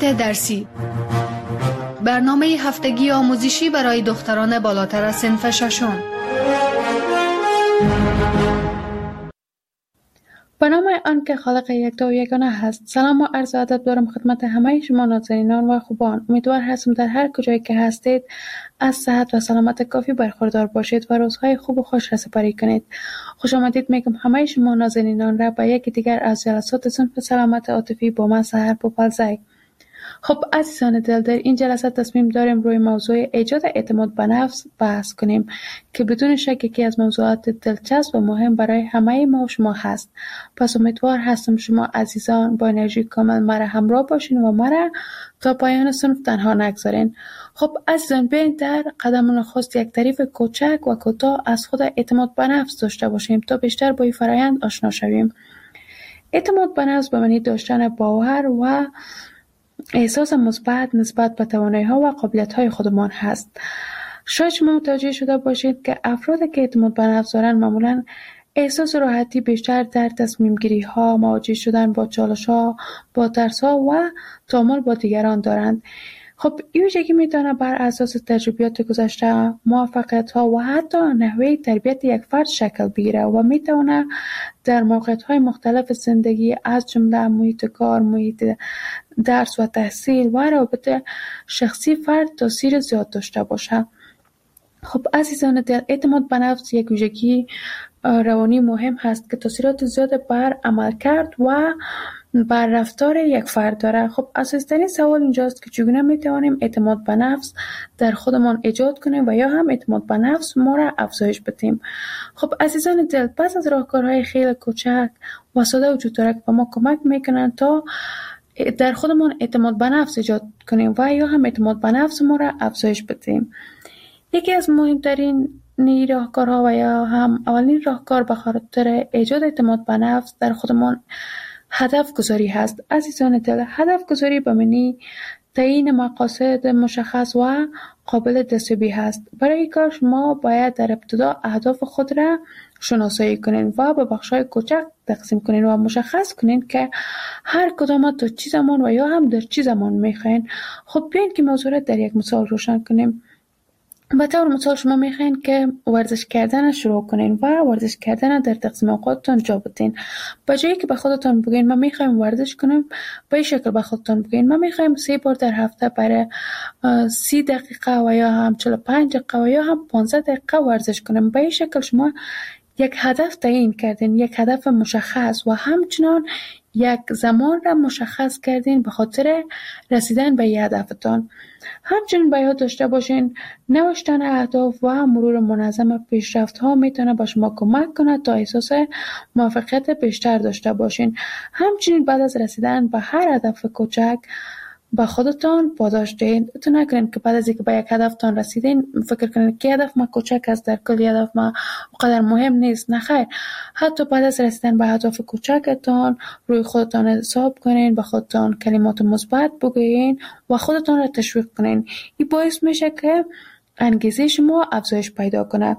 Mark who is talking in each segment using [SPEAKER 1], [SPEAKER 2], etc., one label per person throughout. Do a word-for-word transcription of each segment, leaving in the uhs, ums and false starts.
[SPEAKER 1] درسی، برنامه هفتگی آموزشی برای دختران بالاتر از صنف ششم.
[SPEAKER 2] به نام آن که خالق یکتا و یگانه هست. سلام و عرض ادب دارم خدمت همه شما نازنینان و خوبان. امیدوار هستم در هر کجایی که هستید از صحت و سلامت کافی برخوردار باشید و روزهای خوب و خوش را سپری کنید. خوش آمدید میگم همه شما نازنینان را به یکی دیگر از جلسات صنف سلامت عاطفی با من سحر پوپلزی. خب عزیزان دل، در این جلسه تصمیم داریم روی موضوع ایجاد اعتماد به نفس بحث کنیم که بدون شک یکی از موضوعات دلچسب و مهم برای همه ما و شما هست. پس امیدوار هستم شما عزیزان با انرژی کامل مرا همراه باشین و مرا تا پایان صنف تنها نگذارین. خب عزیزان، بیاین در قدم نخست یک تعریف کوچک و کوتاه از خود اعتماد به نفس داشته باشیم تا بیشتر با این فرآیند آشنا شویم. اعتماد به نفس به معنی داشتن باور و احساس مثبت نسبت به توانایی‌ها و قابلیت‌های خودمان هست. شاید شما متوجه شده باشید که افرادی که اعتماد به نفس دارند معمولاً احساس راحتی بیشتر در تصمیم گیری ها، مواجه شدن با چالش ها، با ترس ها و تعامل با دیگران دارند. خب این ویژگی میتونه بر اساس تجربیات گذشته، موفقیت ها و حتی نحوه تربیت یک فرد شکل بگیره و میتونه در موقعیت های مختلف زندگی از جمله محیط کار، محیط درس و تحصیل و روابط شخصی فرد تاثیر زیاد داشته باشه. خب عزیزان دل، اعتماد به نفس یک ویژگی روانی مهم هست که تاثیرات زیاد بر عملکرد و بر رفتار یک فرد داره. خب اساسی‌ترین سوال اینجاست که چگونه میتوانیم اعتماد به نفس در خودمان ایجاد کنیم و یا هم اعتماد به نفس ما را افزایش بدیم. خب عزیزان دل، پس از راهکارهای خیلی کوچک و ساده وجود داره که به ما کمک میکنن تا در خودمان اعتماد به نفس ایجاد کنیم و یا هم اعتماد به نفس ما را افزایش بدیم. یکی از مهمترین راهکارها و یا هم اولین راهکار به خاطر ایجاد اعتماد به نفس در خودمان هدف گذاری هست. عزیزان دل، هدف گذاری به معنی تعیین مقاصد مشخص و قابل دستیابی هست. برای این کار شما باید در ابتدا اهداف خود را شناسایی کنین و به بخش‌های کوچک تقسیم کنین و مشخص کنین که هر کدام تا چه زمان و یا هم در چه زمان میخواین. خب بیاین که موضوع را در یک مثال روشن کنیم. به طور مثال شما میخواین که ورزش کردن شروع کنین و ورزش کردن در تقسیم اوقاتتان جا بدین. به جایی که به خودتان بگین من میخوایم ورزش کنم، به این شکل به خودتان بگین من میخوایم سه بار در هفته برای سی دقیقه و یا هم چهل و پنج دقیقه و یا هم پانزده دقیقه ورزش کنم. به این شکل شما یک هدف تعیین کردین، یک هدف مشخص و همچنان یک زمان را مشخص کردین به خاطر رسیدن به این هدفتان. همچنین باید داشته باشین نوشتن اهداف و مرور منظم پیشرفت ها میتونه به شما کمک کنه تا احساس موفقیت بیشتر داشته باشین. همچنین بعد از رسیدن به هر هدف کوچک با خودتان پاداش دهید. تو نکنین که بعد از اینکه به یک هدفتان رسیدین فکر کنین که هدف ما کوچک است، در کل هدف ما اونقدر مهم نیست. نه خیر، حتی بعد از رسیدن به هدف کوچکتان روی خودتان حساب کنین، به خودتان کلمات مثبت بگویین و خودتان را تشویق کنین. این باعث میشه که انگیزه شما افزایش پیدا کنه.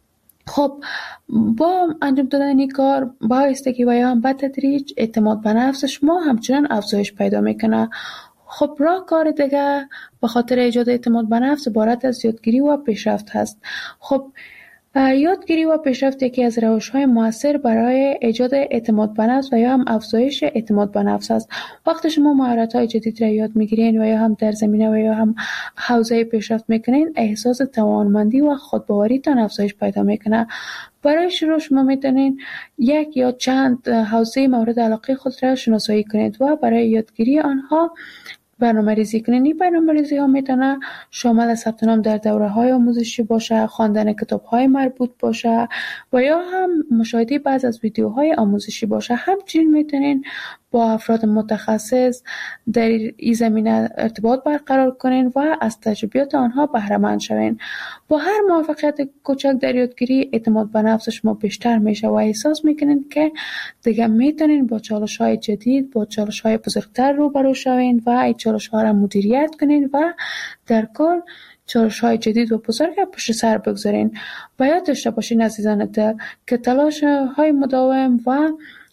[SPEAKER 2] خب با انجام دادن این کار با استقی و یا هم به تدریج اعتماد به نفس شما همچنان افزایش پیدا میکنه. خب راهکار دیگه به خاطر ایجاد اعتماد به نفس عبارت از یادگیری و پیشرفت هست. خب یادگیری و پیشرفت یکی از روش‌های مؤثر برای ایجاد اعتماد به نفس و یا هم افزایش اعتماد به نفس است. وقتی شما مهارت‌های جدید را یاد می‌گیرین و یا هم در زمینه و یا هم حوزه پیشرفت می‌کنین، احساس توانمندی و خودباوریتان افزایش پیدا می‌کنه. برای شروع شما میتونین یک یا چند حوزه مورد علاقه خود را شناسایی کنید و برای یادگیری آنها برنامه ریزی کنید. این برنامه ریزی ها میتونه شامل ثبت نام در دوره های آموزشی باشه، خواندن کتاب های مربوط باشه و یا هم مشاهده بعضی از ویدیوهای آموزشی باشه. همچنین میتونین با افراد متخصص در این زمینه ارتباط برقرار کنین و از تجربیات آنها بهره مند شوین. با هر موفقیت کوچک در یادگیری اعتماد به نفس شما بیشتر میشه و احساس میکنین که دیگه میتونین با چالش های جدید، با چالش های بزرگتر روبرو شوین و این چالش ها را مدیریت کنین و در کل چالش های جدید و بزرگ پشت سر بگذارین. باید داشته باشین عزیزان دل که تلاش های مداوم و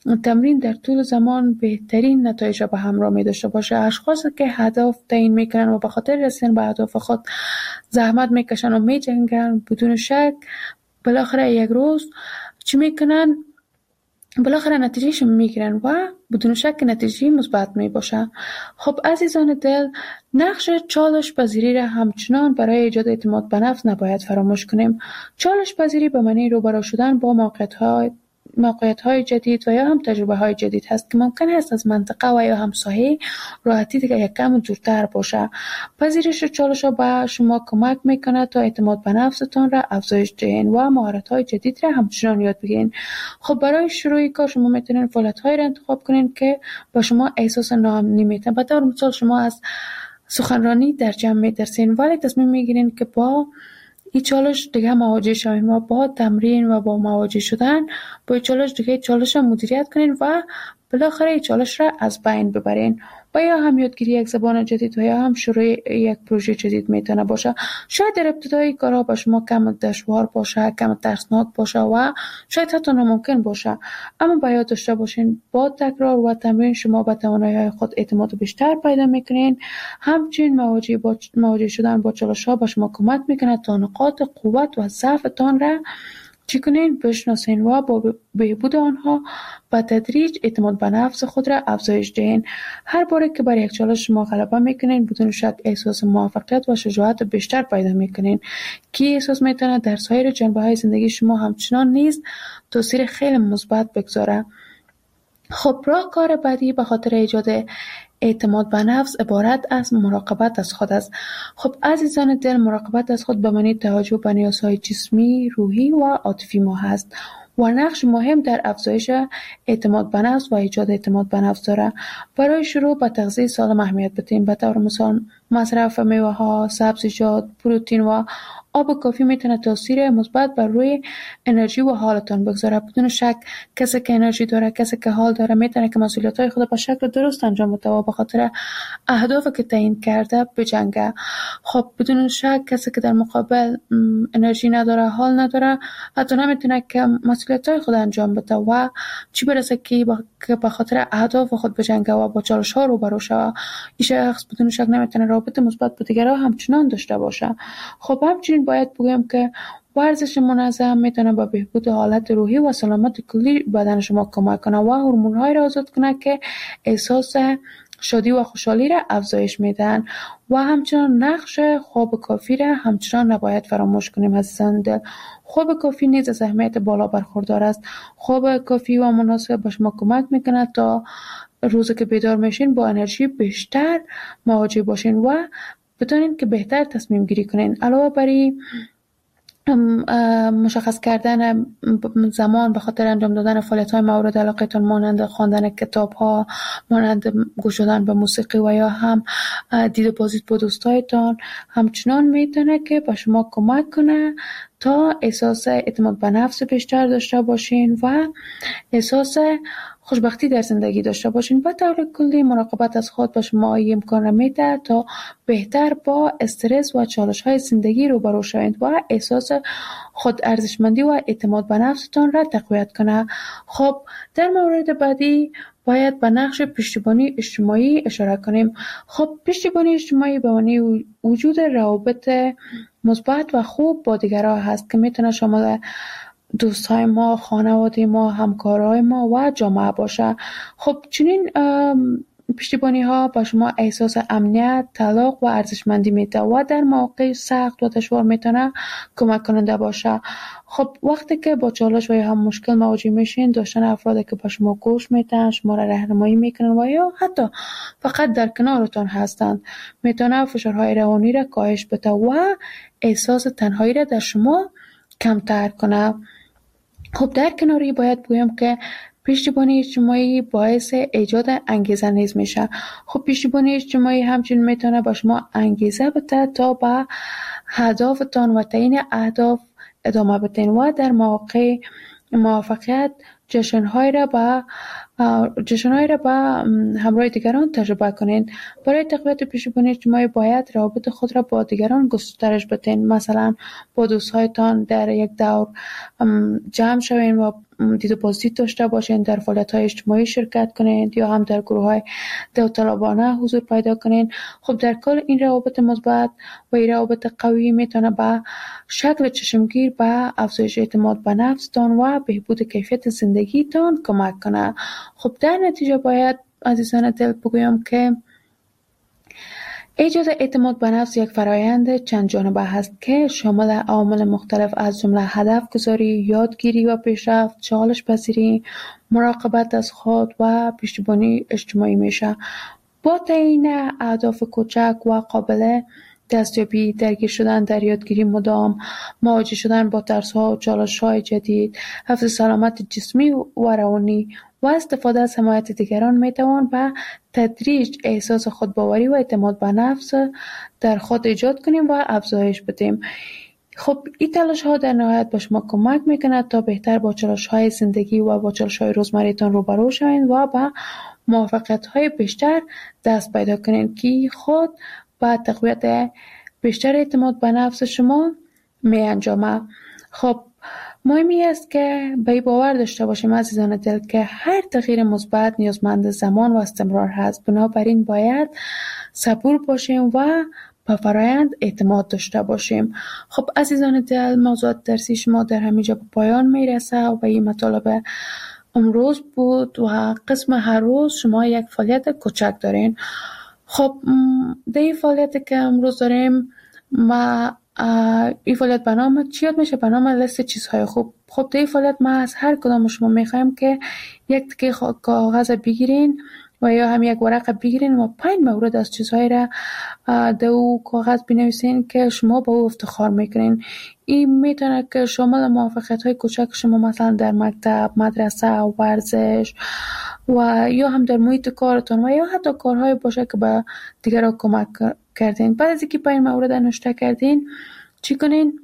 [SPEAKER 2] تمرین در طول زمان بهترین نتایج را به همراه می داشته باشه. اشخاصی که هدف تعیین میکنن و به خاطر رسیدن به هدف خود زحمت میکشن و میجنگن، بدون شک بالاخره یک روز چی میکنن؟ بالاخره نتیجهش میگیرن و بدون شک نتیجه مثبت می باشه. خب عزیزان دل، نقش چالش پذیری را همچنان برای ایجاد اعتماد به نفس نباید فراموش کنیم. چالش پذیری به معنی روبرو شدن با موقعیت‌های موقعیت‌های جدید و یا هم تجربه‌های جدید هست که ممکن است از منطقه و یا هم ساحه راحتی دیگه یک کم دورتر باشه. پذیرش چالش‌ها به شما کمک میکنه تا اعتماد به نفستان را افزایش دهید و مهارت‌های جدید را همچنان یاد بگیرید. خب برای شروع کار شما میتونید فعالیت‌هایی را انتخاب کنید که به شما احساس ناامنی میده. به طور مثال شما از سخنرانی در جمع میترسین ولی تصمیم میگیرین که با این چالش دیگه مواجه شوین و با تمرین و با مواجه شدن با این چالش دیگه چالش را مدیریت کنین و بالاخره این چالش را از بین ببرین. و یا هم یادگیری یک زبان جدید و یا هم شروع یک پروژه جدید میتونه باشه. شاید در ابتدای کارها با شما کم دشوار باشه، کم ترسناک باشه و شاید حتی ناممکن باشه، اما باید داشته باشین با تکرار و تمرین شما به توانایی‌های خود اعتماد بیشتر پیدا میکنین. همچنین مواجه با مواجه شدن با چالش‌ها به شما کمک میکنه تا نقاط قوت و ضعفتان را چی کنین؟ بشناسین و با بهبود آنها با تدریج اعتماد به نفس خود را افزایش دهین. هر باره که بر یک چالش شما غلبه میکنین بدون شک احساس موفقیت و شجاعت بیشتر پیدا میکنین که احساس میتونه در سایر جنبه‌های زندگی شما همچنان نیز تاثیر خیلی مثبت بگذاره. خب راهکار بعدی به خاطر ایجاد اعتماد به نفس عبارت از مراقبت از خود است. خب عزیزان دل، مراقبت از خود به معنی توجه به نیازهای جسمی، روحی و عاطفی ما هست و نقش مهم در افزایش اعتماد به نفس و ایجاد اعتماد به نفس داره. برای شروع به تغذیه سالم اهمیت بدیم. به طور مثال مصرف میوه‌ها، سبزیجات، پروتئین و آب کافی میتونه تاثیر مثبت بر روی انرژی و حالتان بگذاره. بدون شک کسی که انرژی داره، کسی که حال داره میتونه که مسئولیت‌های خود به شکل درست انجام بده و به خاطر اهدافی که تعیین کرده بجنگه. خب بدون شک کسی که در مقابل انرژی نداره، حال نداره، حتی نمیتونه که مسئولیت‌های خود انجام بده و چی برسه که به خاطر اهداف خود بجنگه و با چالش‌ها روبرو شه. این شخص بدون شک نمیتونه رابطه مثبت با دیگران همچنان داشته باشه. خب همچنین باید بگم که ورزش منظم میتونه به بهبود حالت روحی و سلامت کلی بدن شما کمک کنه و هورمون‌های را آزاد کنه که احساس شادی و خوشحالی را افزایش میدن. و همچنین نقش خواب کافی را همچنان نباید فراموش کنیم عزیزان دل. خواب کافی نیز از اهمیت بالا برخوردار است. خواب کافی و مناسب به شما کمک میکنه تا روزی که بیدار میشین با انرژی بیشتر مواجه باشین و بتونین که بهتر تصمیم گیری کنین. علاوه بر این مشخص کردن زمان به خاطر انجام دادن فعالیت‌های مورد علاقه‌تان مانند خواندن کتاب‌ها، مانند گوش دادن به موسیقی و یا هم دید و بازدید با دوستایتان همچنان میتونه که به شما کمک کنه تا احساس اعتماد به نفس بیشتر داشته باشین و احساس خوشبختی در زندگی داشته باشین. به طور کلی مراقبت از خود به شما امکان میده تا بهتر با استرس و چالش‌های زندگی روبرو شوید و احساس خود ارزشمندی و اعتماد به نفستان را تقویت کنه. خب در مورد بعدی باید به نقش پشتیبانی اجتماعی اشاره کنیم. خب پشتیبانی اجتماعی به معنی وجود روابط مثبت و خوب با دیگران هست که میتونه شامل دوستای ما، خانواده ما، همکارای ما و جامعه باشه. خب چنین پشتیبانی ها با شما احساس امنیت، تعلق و ارزشمندی میده و در مواقع سخت و دشوار میتونه کمک کننده باشه. خب وقتی که با چالش و یا هم مشکل مواجه میشین، داشتن افرادی که با شما گوش میدن، شما را راهنمایی میکنن و یا حتی فقط در کنارتان هستند میتونه فشارهای روانی را کاهش بده و احساس تنهایی را در شما کمتر کنه. خب در کناری باید بگویم که پشتیبانی اجتماعی باعث ایجاد انگیزه نیز میشه. خب پشتیبانی اجتماعی همچنین میتونه با شما انگیزه بده تا به هدفتان و تعیین اهداف ادامه بدین و در مواقع موفقیت جشن‌های را با جشن‌های را با همراه دیگران تجربه کنید. برای تقویت پیشبینی اجتماعی باید روابط خود را با دیگران گسترش بدهید. مثلا با دوست‌هایتان در یک دور جمع شوید و دید و بازدید داشته باشید، در فعالیت‌های اجتماعی شرکت کنید یا هم در گروه‌های داوطلبانه حضور پیدا کنید. خب در کل این روابط مثبت و این روابط قوی میتونه به شکل چشمگیر به افزایش اعتماد به نفستان و بهبود کیفیت زندگیتان کمک کنه. خب در نتیجه باید عزیزان دل بگویم که ایجاد اعتماد به نفس یک فرایند چند جانبه هست که شامل عوامل مختلف از جمله هدف گذاری، یادگیری و پیشرفت، چالش پذیری، مراقبت از خود و پشتیبانی اجتماعی میشه. با تعیین اهداف کوچک و قابل دستیابی، درگیر شدن در یادگیری مدام، مواجه شدن با ترس‌ها و چالش‌های جدید، حفظ سلامت جسمی و روانی و استفاده از حمایت دیگران میتوان به تدریج احساس خودباوری و اعتماد به نفس در خود ایجاد کنیم و افزایش بدیم. خب این تلاش ها در نهایت به شما کمک میکنه تا بهتر با چالش های زندگی و با چالش های روزمره‌تان روبرو شوید و به موفقیت های بیشتر دست پیدا کنید که خود با تقویت بیشتر اعتماد به نفس شما می انجامه. خب مهمی است که به باور داشته باشیم عزیزان دل که هر تغییر مثبت نیازمند زمان و استمرار هست. بنابراین باید صبور باشیم و به فرایند اعتماد داشته باشیم. خب عزیزان دل، موضوعات درسی شما در همینجا به پایان میرسه و این مطالب امروز بود و قسم هر روز شما یک فعالیت کوچک دارین. خب در این فعالیت که امروز داریم و این فعالیت به نام چی یاد میشه؟ به نام لیست چیزهای خوب. خب در این فعالیت ما از هر کدام شما میخوایم که یک تکه کاغذ بگیرین و یا هم یک ورقه بگیرین و پنج مورد از چیزهایی را در او کاغذ بنویسین که شما با او افتخار میکنین. این میتونه که شامل موفقیت های کوچک شما مثلا در مکتب، مدرسه، ورزش و یا هم در محیط کارتون و یا حتی کارهای باشه که به دیگران کمک کردین. بعد از اینکه پنج مورد نوشته کردین چی کنین؟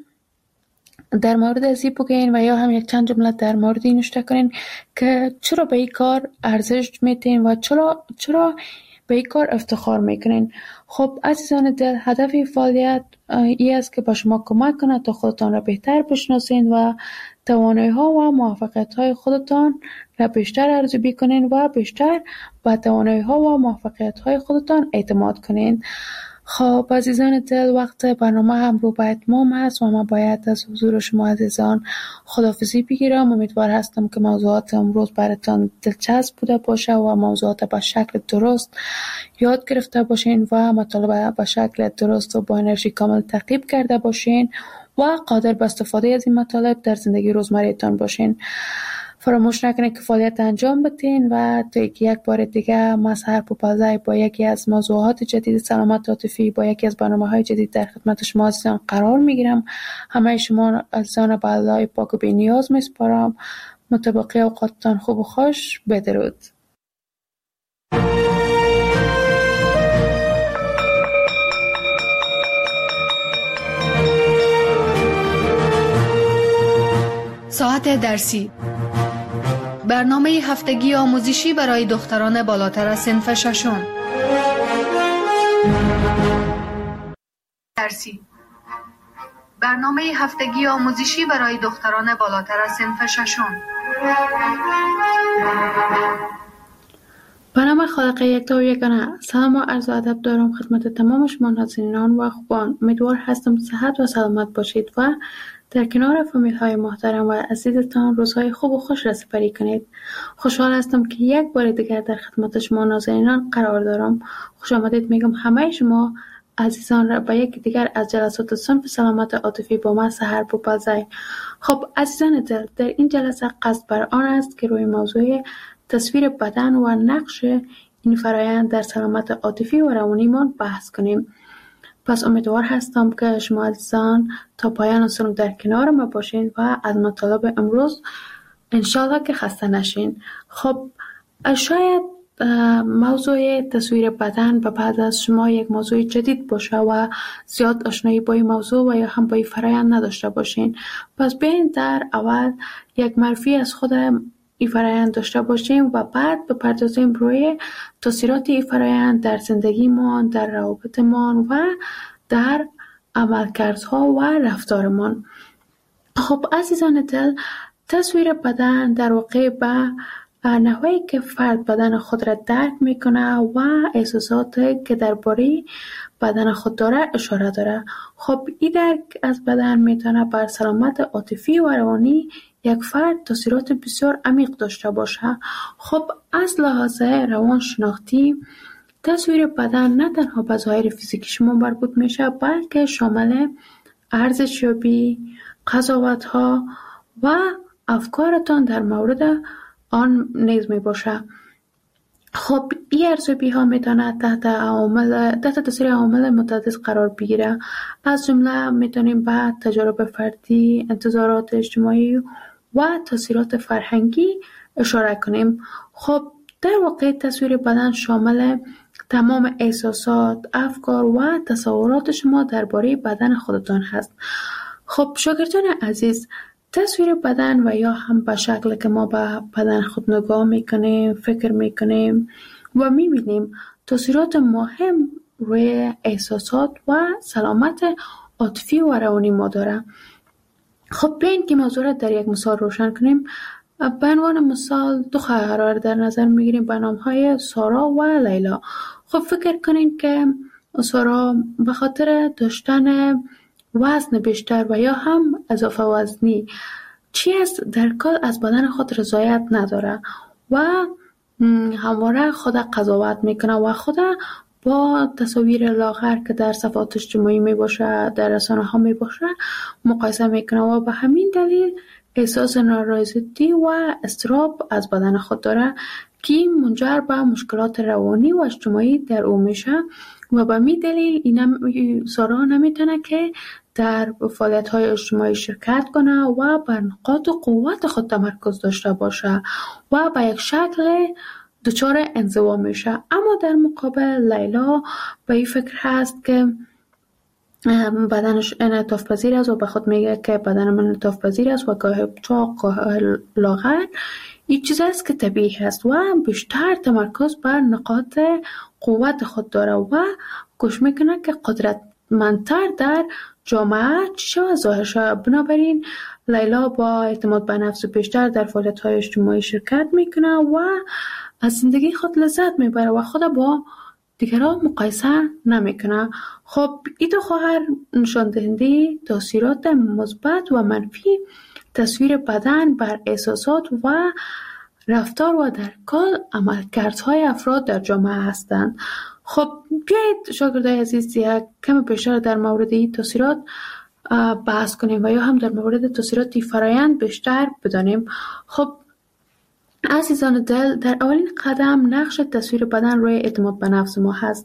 [SPEAKER 2] در مورد از این بگین و یا هم یک چند جمله در مورد این نوشته کنین که چرا به این کار ارزش میتین و چرا چرا به این کار افتخار میکنین. خب عزیزان دل، هدف این فعالیت این است که با شما کمک کنه تا خودتان را بهتر بشناسین و توانایی ها و موفقیت های خودتان را بیشتر ارزیابی کنین و بیشتر با توانایی ها و موفقیت های خودتان اعتماد کنین. خب عزیزان دل، وقت برنامه هم رو به اتمام هست و من باید از حضور شما عزیزان خداحافظی بگیرم. امیدوار هستم که موضوعات امروز براتان دلچسب بوده باشه و موضوعات به شکل درست یاد گرفته باشین و مطالب به شکل درست و با انرژی کامل تعقیب کرده باشین و قادر به استفاده از این مطالب در زندگی روزمره‌تان باشین. فراموش نکنید که فعالیت انجام بدین و تا یک بار دیگه ما سحر پوپلزی با یکی از موضوعات جدید سلامت عاطفی با یکی از برنامه‌های جدید در خدمت شما عزیزان قرار میگیرم. همه شما عزیزان به الله پاک و بی نیاز میسپارم. متبقی اوقاتتان خوب و خوش. بدرود.
[SPEAKER 1] ساعت درسی، برنامه هفتگی آموزشی برای دختران بالاتر از صنف ششم. درسی، برنامه هفتگی آموزشی برای دختران بالاتر از صنف ششم.
[SPEAKER 2] به نام خالق یکتا و یگانه. سلام و عرض ادب دارم خدمت تمام شما ناظرینان و خوبان. امیدوار هستم صحت و سلامت باشید و در کنار فامیل های محترم و عزیزتان روزهای خوب و خوش را سپری کنید. خوشحال هستم که یک بار دیگر در خدمت شما ناظرینان قرار دارم. خوش آمدید میگم همه شما عزیزان را به یک دیگر از جلسات صنف سلامت عاطفی با من سحر پوپلزی. خب عزیزان دل، در این جلسه قصد بر آن است که روی موضوع تصویر بدن و نقش این فرایند در سلامت عاطفی و روانیمان بحث کنیم. پس امیدوار هستم که شما عزیزان تا پایان سنو در کنار ما باشین و از مطالب امروز انشالله که خسته نشین. خب شاید موضوع تصویر بدن به بعد از شما یک موضوع جدید باشه و زیاد آشنایی با این موضوع و یا هم با این فرایند نداشته باشین. پس بیاین در اول یک معرفی از خود این فرایند داشته باشیم و بعد بپردازیم روی تاثیرات این فرایند در زندگیمان، در روابطمان و در عملکردها و رفتارمان. خب عزیزان دل، تصویر بدن در واقع به نحوی که فرد بدن خود را درک میکنه و احساساتی که درباره بدن خود داره اشاره داره. خب این درک از بدن میتونه بر سلامت عاطفی و روانی یک فرد تاثیرات بسیار عمیق داشته باشه. خب از لحاظ روانشناختی تصویر بدن نه تنها به ظاهر فیزیکی شما مربوط میشه، بلکه شامل ارزشیابی، قضاوت‌ها و افکارتان در مورد آن نیز می باشه. خب این ارزیابی ها میتونه تحت عوامل تحت تاثیر عوامل متعدد قرار بگیره. از جمله میتونیم به تجارب فردی، انتظارات اجتماعی و تاثیرات فرهنگی اشاره کنیم. خب در واقع تصویر بدن شامل تمام احساسات، افکار و تصورات شما درباره بدن خودتان هست. خب شاگردان عزیز، تصویر بدن و یا هم به شکل که ما به بدن خود نگاه میکنیم، فکر میکنیم و میبینیم تاثیرات مهم روی احساسات و سلامت عاطفی و روانی ما داره. خب بیاین که موضوع را در یک مثال روشن کنیم. به عنوان مثال دو خواهر در نظر میگیریم به نامهای سارا و لیلا. خب فکر کنین که سارا به خاطر داشتن وزن بیشتر و یا هم اضافه وزنی چیز در کل از بدن خود رضایت نداره و همواره خود قضاوت میکنه و خود با تصاویر لاغر که در صفحات اجتماعی می باشه، در رسانه ها می باشه مقایسه میکنه و به همین دلیل احساس نارضایتی و اضطراب از بدن خود داره که منجر به مشکلات روانی و اجتماعی در او میشه و به می دلیل این سارا نمیتونه که در فعالیت‌های اجتماعی شرکت کنه و بر نقاط قوت خود تمرکز داشته باشه و به یک شکل دچار انزوا میشه. اما در مقابل لیلا به این فکر هست که بدنش انعطاف پذیر است و به خود میگه که بدن من انعطاف پذیر است و گاه چاق گاه لاغر این چیز است که طبیعی است و بیشتر تمرکز بر نقاط قوت خود داره و گوش میکنه که قدرتمندتر در جامعه چی و ظاهر شود. بنابراین لیلا با اعتماد به نفس بیشتر در فعالیت‌های اجتماعی شرکت میکنه و از زندگی خود لذت میبره و خود با دیگران مقایسه نمیکنه. خب این دو خواهر نشان دهنده تاثیرات مثبت و منفی تصویر بدن بر احساسات و رفتار و در کل عملکردهای افراد در جامعه هستند. خب بیایید شاگردای عزیز یک کم بیشتر در مورد این تاثیرات بحث کنیم و یا هم در مورد تاثیرات فرایند بیشتر بدانیم. خب عزیزان دل، در اولین قدم نقش تصویر بدن روی اعتماد به نفس ما هست.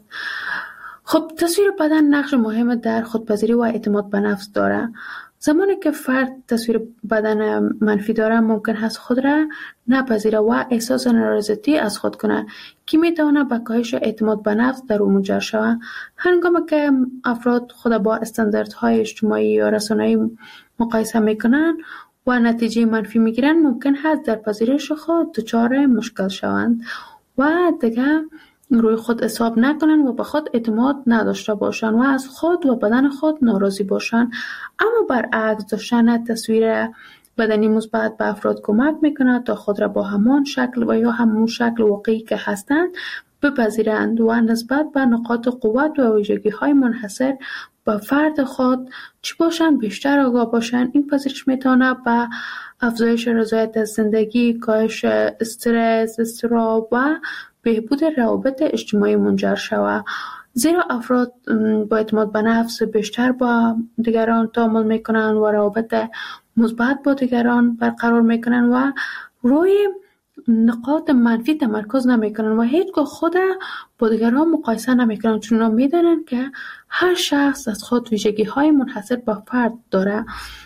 [SPEAKER 2] خب تصویر بدن نقش مهم در خودپذیری و اعتماد به نفس داره. زمانی که فرد تصویر بدن منفی داره ممکن هست خود را نپذیره و احساس نارضایتی از خود کنه که میتونه به کاهش اعتماد به نفس در او منجر شود. هنگامی که افراد خود با استانداردهای اجتماعی یا رسانه‌ای مقایسه میکنن و نتیجه منفی میگیرن ممکن هست در پذیرش خود دچار مشکل شوند و دیگه روی خود حساب نکنن و به خود اعتماد نداشته باشن و از خود و بدن خود ناراضی باشن. اما برعکس داشتن تصویر بدنی مثبت به افراد کمک میکنه تا خود را با همان شکل و یا همون شکل واقعی که هستند بپذیرند و نسبت به نقاط قوت و ویژگی های منحصر به فرد خود چی باشن بیشتر آگاه باشن. این پذیرش میتونه به افزایش رضایت از زندگی، کاهش استرس، اضطراب و بهبود روابط اجتماعی منجر شود، زیرا افراد با اعتماد به نفس بیشتر با دیگران تعامل میکنن و روابط مثبت با دیگران برقرار میکنن و روی نقاط منفی تمرکز نمیکنن و هیچگاه خود با دیگران مقایسه نمیکنن، چون میدونن که هر شخص از خود ویژگی های منحصر به فرد داره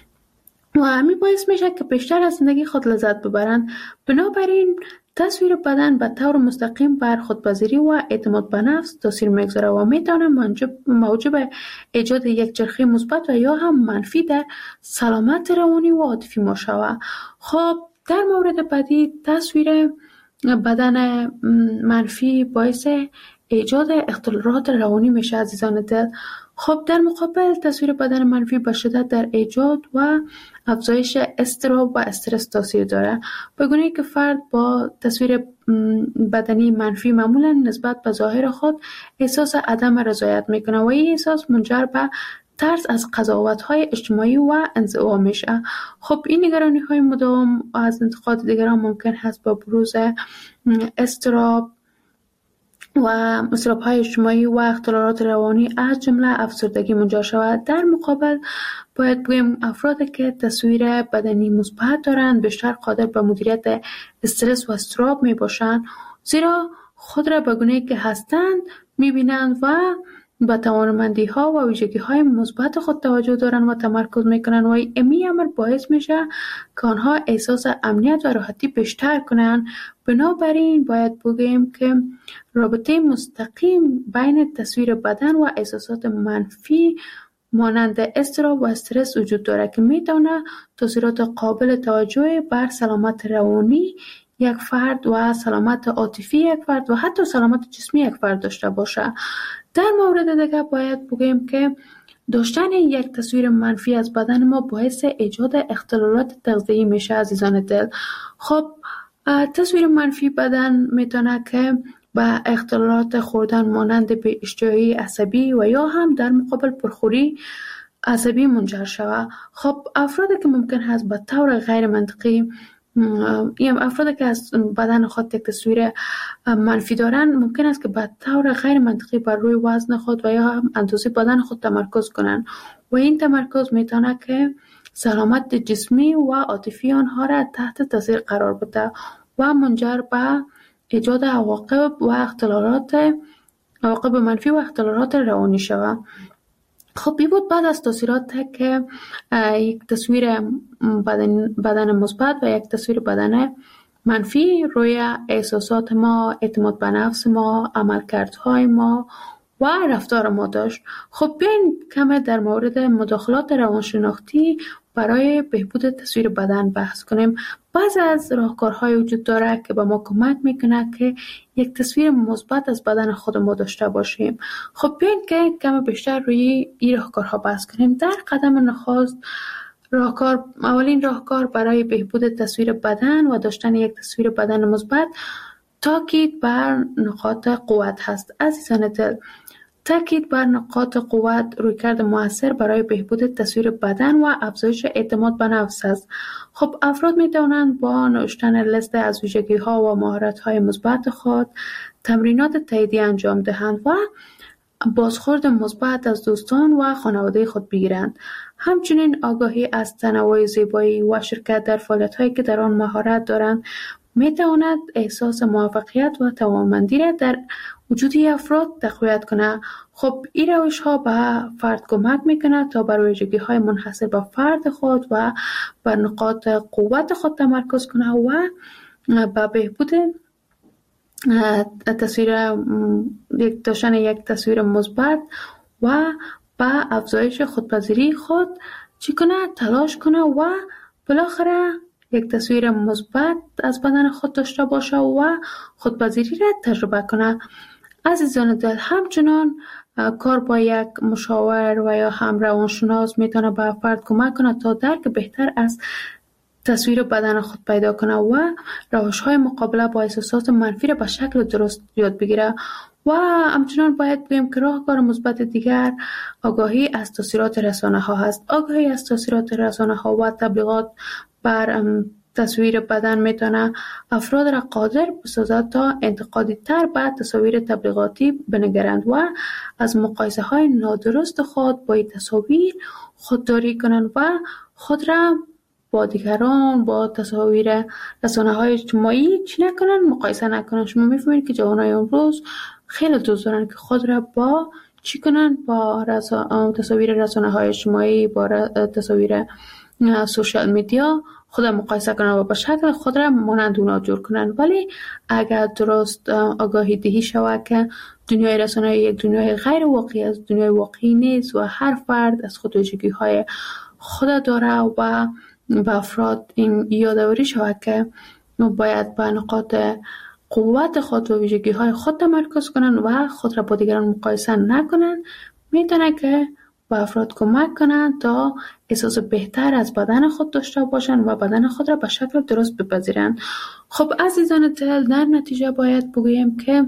[SPEAKER 2] و همین باعث میشه که بیشتر از زندگی خود لذت ببرن. بنابراین تصویر بدن به طور مستقیم بر خودپذیری و اعتماد به نفس تاثیر میگذاره و میتونه موجب ایجاد یک چرخه مثبت و یا هم منفی در سلامت روانی و عاطفی ما شود. خب در مورد بعدی، تصویر بدن منفی باعث ایجاد اختلالات روانی میشه عزیزان دل. خب در مقابل تصویر بدن منفی به شدت در ایجاد و افزایش اضطراب و استرس تاثیر داره، به گونه‌ای که فرد با تصویر بدنی منفی معمولا نسبت به ظاهر خود احساس عدم رضایت میکنه و این احساس منجر به ترس از قضاوت‌های اجتماعی و انزوا میشه. خب این نگرانی‌های مداوم از انتقاد دیگران ممکن هست با بروز اضطراب و اضطراب‌های اجتماعی و اختلالات روانی از جمله افسردگی منجر شود. در مقابل باید بگیم افرادی که تصویر بدنی مثبت دارند بیشتر قادر به مدیریت استرس و اضطراب می باشند، زیرا خود را به گونه‌ای که هستند می‌بینند و به توانمندی‌ها و ویژگی‌های مثبت خود توجه دارند و تمرکز می‌کنند و این امر باعث میشه که آنها احساس امنیت و راحتی بیشتر کنند. بنابراین باید بگیم که رابطه مستقیم بین تصویر بدن و احساسات منفی مانند اضطراب و استرس وجود دارد که می‌تواند تاثیرات قابل توجهی بر سلامت روانی یک فرد و سلامت عاطفی یک فرد و حتی سلامت جسمی یک فرد داشته باشه. در مورد دیگر باید بگیم که داشتن یک تصویر منفی از بدن ما باعث ایجاد اختلالات تغذیه‌ای میشه عزیزان دل. خب تصویر منفی بدن میتونه که به اختلالات خوردن مانند به اشتهایی عصبی و یا هم در مقابل پرخوری عصبی منجر شود. خب افرادی که ممکن هست به طور غیر منطقی این افرادی که از بدن خود یک تصویر منفی دارن ممکن است که به طور غیر منطقی بر روی وزن خود و یا هم اندازه بدن خود تمرکز کنند و این تمرکز میتونه که سلامت جسمی و عاطفی آنها را تحت تاثیر قرار بده و منجر به ایجاد عواقب و اختلالات عواقب منفی و اختلالات روانی شود. خب این بود بعد از تاثیرات که یک تصویر بدن, بدن مثبت و یک تصویر بدن منفی روی احساسات ما، اعتماد به نفس ما، عملکردهای ما و رفتار ما داشت. خب بیاین کمی در مورد مداخلات روانشناختی برای بهبود تصویر بدن بحث کنیم. بعضی از راهکارهای وجود داره که به ما کمک میکنه که یک تصویر مثبت از بدن خود ما داشته باشیم. خب بیاین که کمی بیشتر روی این راهکارها بحث کنیم. در قدم نخست راهکار اولین راهکار برای بهبود تصویر بدن و داشتن یک تصویر بدن مثبت تاکید بر نقاط قوت هست. عزیزان دل، تاکید بر نقاط قوت رویکرد مؤثر برای بهبود تصویر بدن و افزایش اعتماد به نفس است. خب افراد می توانند با نوشتن لیست از ویژگی‌ها و مهارت‌های مثبت خود تمرینات تاییدی انجام دهند و بازخورد مثبت از دوستان و خانواده خود بگیرند. همچنین آگاهی از تنوع زیبایی و شرکت در فعالیت‌هایی که در آن مهارت دارند می تواند احساس موفقیت و توانمندی را در وجود افراد تقویت کنه. خب این روش ها به فرد کمک میکنه تا بر ویژگی‌های منحصر به فرد خود و بر نقاط قوت خود تمرکز کنه و به بهبود تصویر یک داشتن یک تصویر مثبت و به افزایش خودپذیری خود چی کنه تلاش کنه و بالاخره یک تصویر مثبت از بدن خود داشته باشه و خودپذیری را تجربه کنه. عزیزان دل، همچنان کار با یک مشاور و یا هم روانشناس میتونه به فرد کمک کنه تا درک بهتر از تصویر بدن خود پیدا کنه و روش‌های مقابله با احساسات منفی را به شکل درست یاد بگیره. و همچنان باید بگیم که راهکار مثبت دیگر آگاهی از تاثیرات رسانه ها هست. آگاهی از تاثیرات رسانه ها و تبلیغات بر تصویر بدن میتونه افراد را قادر بسازد تا انتقادی تر به تصاویر تبلیغاتی بنگرند و از مقایسه های نادرست خود با این تصاویر خودداری کنند و خود را با دیگران با تصاویر رسانه های اجتماعی چی نکنن، مقایسه نکنن. شما میفهمید که جوانای امروز خیلی دوست دارن که خود را با چی کنن، با رسا... تصاویر رسانه های اجتماعی، با ر... تصاویر سوشال میدیا خود را مقایسه کنن و به شکل خود را مانند اونا جور کنن. ولی اگر درست آگاهی دهی شود که دنیای رسانه یک دنیای غیر واقعی است، دنیای واقعی نیست و هر فرد از خود ویژگی‌های خود داره و به افراد این یادآوری شود که باید به نقاط قوت خود و ویژگی های خود تمرکز کنند و خود را با دیگران مقایسه نکنند، میتونه که به افراد کمک کنند تا احساس بهتر از بدن خود داشته باشند و بدن خود را به شکل درست بپذیرند. خب عزیزان دل، در نتیجه باید بگوییم که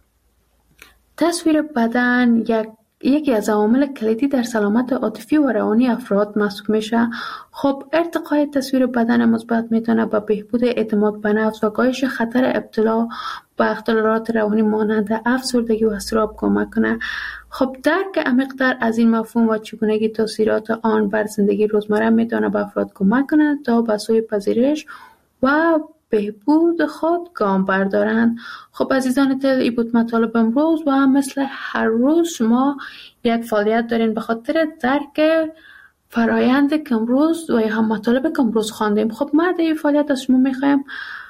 [SPEAKER 2] تصویر بدن یک یکی از عوامل کلیدی در سلامت عاطفی و روانی افراد محسوب میشه. خب ارتقای تصویر بدن مثبت میتونه به بهبود اعتماد به نفس و کاهش خطر ابتلا به اختلالات روانی مانند افسردگی و اضطراب کمک کنه. خب درک عمیق‌تر از این مفهوم و چگونگی تاثیرات آن بر زندگی روزمره میتونه به افراد کمک کنه تا به سوی پذیرش و بهبود خود گام بردارند. خب عزیزان دل، این بود مطالب امروز و مثل هر روز شما یک فعالیت دارین به خاطر درک فرایند که امروز و یا هم مطالب که امروز خواندیم. خب ما در این فعالیت از شما میخوایم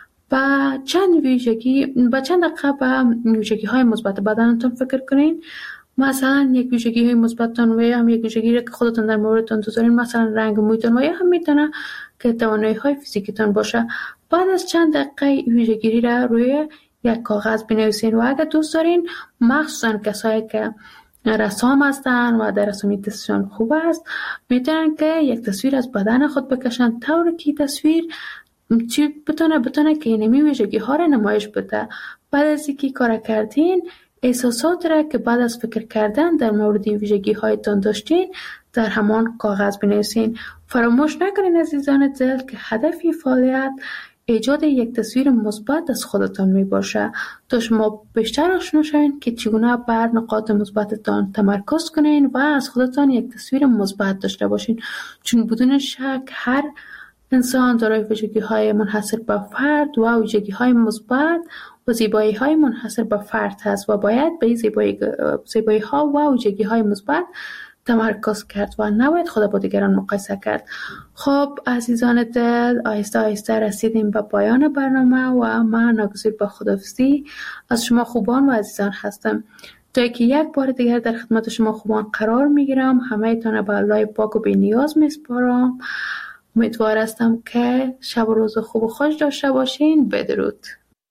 [SPEAKER 2] با چند ویژگی با چند دقیقه به ویژگی های مثبت بدنتون فکر کنین. مثلا یک ویژگی های مثبتتون و یا هم یک ویژگی که خودتون در موردتون دوست دارین، مثلا رنگ مویتون و یا هم میتونه که توانایی های فیزیکیتون باشه. بعد از چند دقیقه ویژگی را روی یک کاغذ بنویسین و اگر دوست دارین، مخصوصا کسایی که رسام هستن و در رسامی دستشان خوب است، میتونن که یک تصویر از بدن خود بکشن طوری که تصویر چی بتونه بتونه که اینمی ویژگی ها را نمایش بده. بعد از اینکه کار کردین، احساسات را که بعد از فکر کردن در مورد ویژگی هایتان داشتین در همان کاغذ بنویسین. فراموش نکنین عزیزان دل که هدفی فعالیت ایجاد یک تصویر مثبت از خودتان می باشه تا شما بیشتر آشنا شوین که چگونه بر نقاط مثبتتان تمرکز کنین و از خودتان یک تصویر مثبت داشته باشین، چون بدون شک هر انسان دارای ویژگی های منحصر به فرد و ویژگی های مثبت و زیبایی های منحصر به فرد هست و باید به زیبایی زیبایی ها و ویژگی های مثبت تمرکز کرد و نباید خود با دیگران مقایسه کرد. خب عزیزان دل، آهسته آهسته رسیدیم به پایان برنامه و من ناگزیر به خداحافظی از شما خوبان و عزیزان هستم. تا که یک بار دیگر در خدمت شما خوبان قرار میگیرم. همه تان به الله پاک و بی نیاز میسپارم. امیدوار هستم که شب و روز خوب و خوش داشته باشین. بدرود.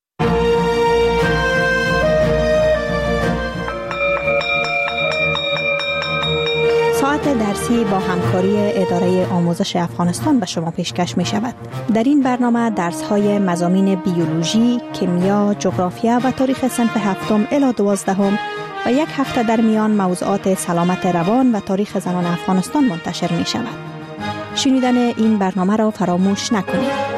[SPEAKER 3] ساعت درسی با همکاری اداره آموزش افغانستان به شما پیشکش می شود. در این برنامه درس های مضامین بیولوژی، کیمیا، جغرافیا و تاریخ صنف هفتم الی دوازدهم و یک هفته در میان موضوعات سلامت روان و تاریخ زنان افغانستان منتشر می شود. شنیدن این برنامه را فراموش نکنید.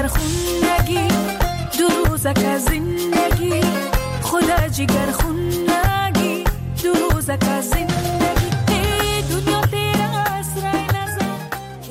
[SPEAKER 4] خون